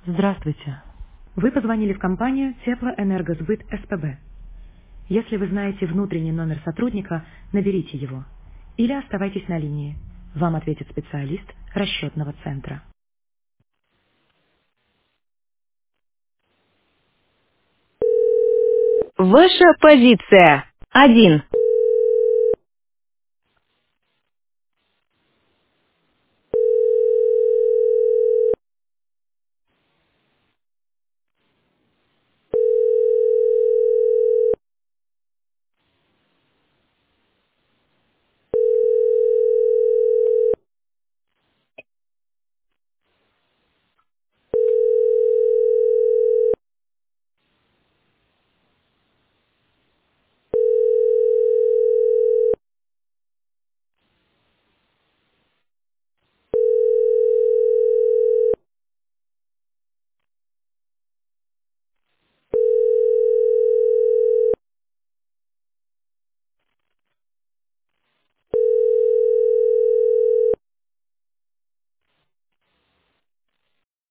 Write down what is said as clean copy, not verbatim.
Здравствуйте. Вы позвонили в компанию Теплоэнергосбыт СПБ. Если вы знаете внутренний номер сотрудника, наберите его. Или оставайтесь на линии. Вам ответит специалист расчетного центра. Ваша позиция. 1.